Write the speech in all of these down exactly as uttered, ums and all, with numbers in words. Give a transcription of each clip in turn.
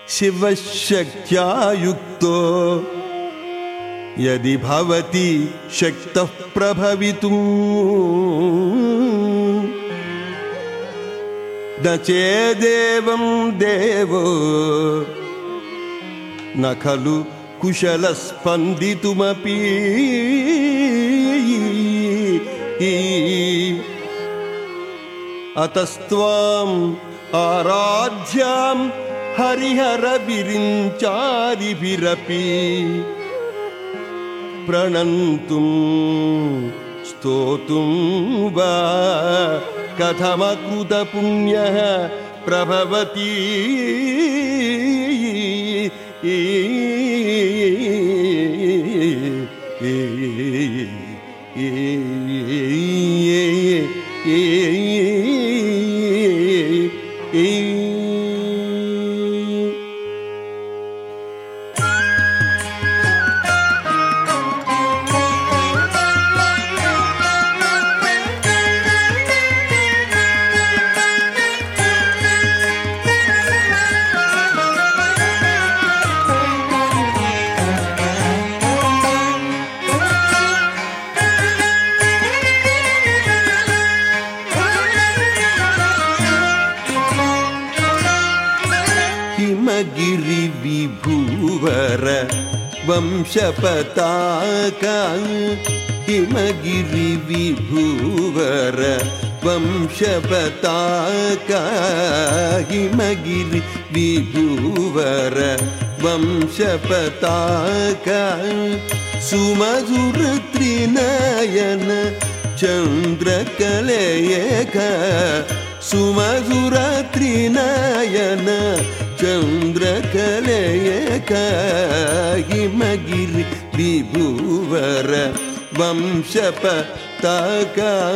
శివశక్త్యా యుక్తో యది భవతి శక్తః ప్రభవితుం న చేదేవం దేవో న ఖలు కుశల స్పందితుమపి అతస్త్వాం ఆరాధ్యాం హరిహర విరించాదిభిరపి ప్రణంతుం స్తోతుం వా కథమకృత పుణ్యః ప్రభవతి హిమగిరి విభూవర వంశపతాక హిమగిరి విభూవర వంశపతాక హిమగిరి విభూవర వంశపతాక సుమధుర త్రినయన చంద్రకలయక సుమధుర త్రినయన చంద్రకలయక హిమగిరి విభూవర వంశపతాక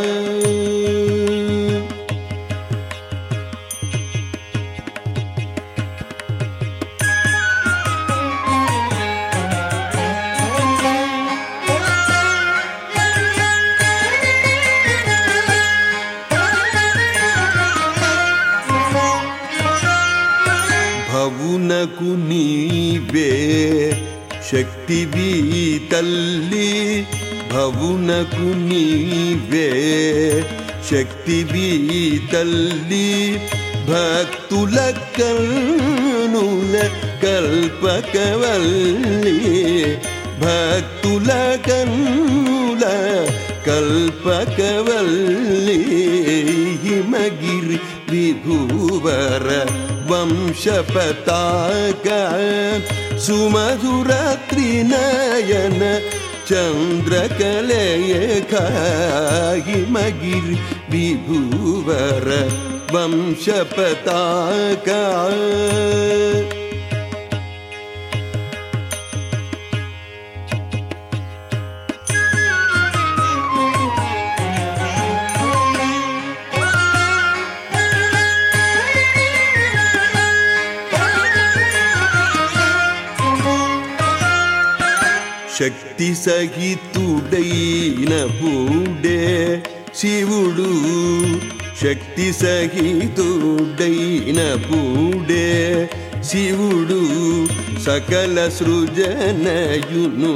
భవునకు నీవే శక్తివి తల్లి భవునకు నీవే శక్తివి తల్లి భక్తుల కన్నుల కల్పకవల్లి భక్తుల కన్నుల కల్పకవల్లి హిమగిరి విభూవర వంశపతాక సుమధుర త్రినయన చంద్రకలయక హిమగిరి విభూవర వంశపతాక శక్తి సహితుడైన పూడే శివుడు శక్తి సహితుడైన పూడే శివుడు సకల సృజనయును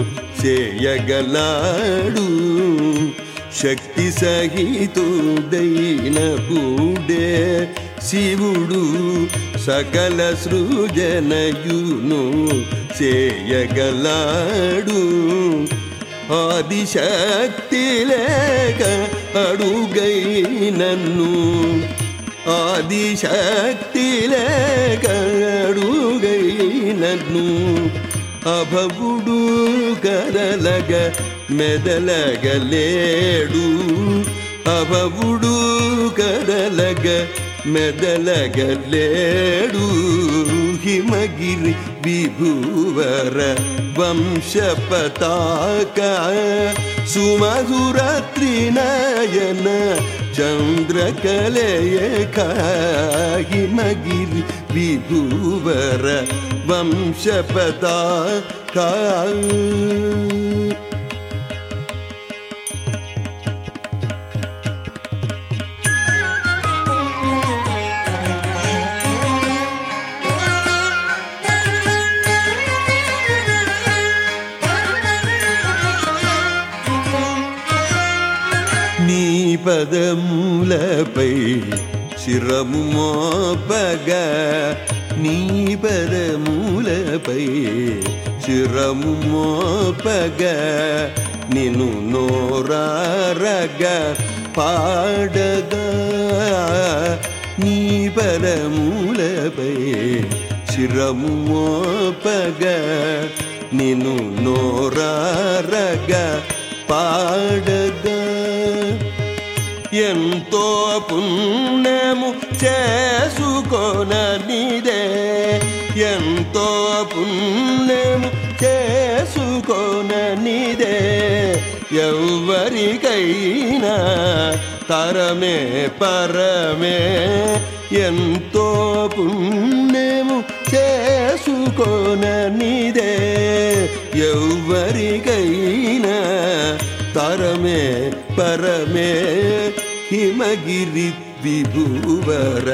చేయగలాడు శక్తి సహితుడైన పూడే శివుడు సకల సృజనయును చేయగలాడు ఆదిశక్తి లేక అడుగై నన్ను ఆదిశక్తి లేక అడుగై నన్ను అభవుడు కదలగ మెదలగలేడు అభవుడు కదలగ మెదలగలేడు హిమగిరి విభూవర వంశపతాక సుమధుర త్రినయన చంద్రకలయక హిమగిరి విభూవర వంశపతాక పదములపై శిరము మోపగా నీ పదములపై శిరము మోపగా నిన్ను నోరారగా పాడగా నీ పదములపై శిరము మోపగా నిన్ను నోరారగా పాడగా ఎంతో పుణ్యము చేసుకొననిదే ఎంతో పుణ్యము చేసుకొననిదే ఎవ్వరికైనా తరమే పరమే ఎంతో పుణ్యము చేసుకొననిదే ఎవ్వరికైనా తరమే పరమే హిమగిరి విభూవర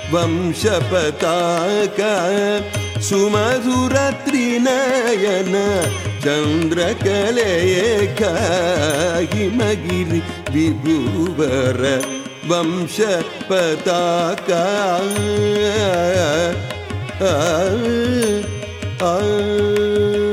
వంశపతాక సుమధుర త్రినయన చంద్రకలేక హిమగిరి విభూవర వంశపతాక ఆ ఆ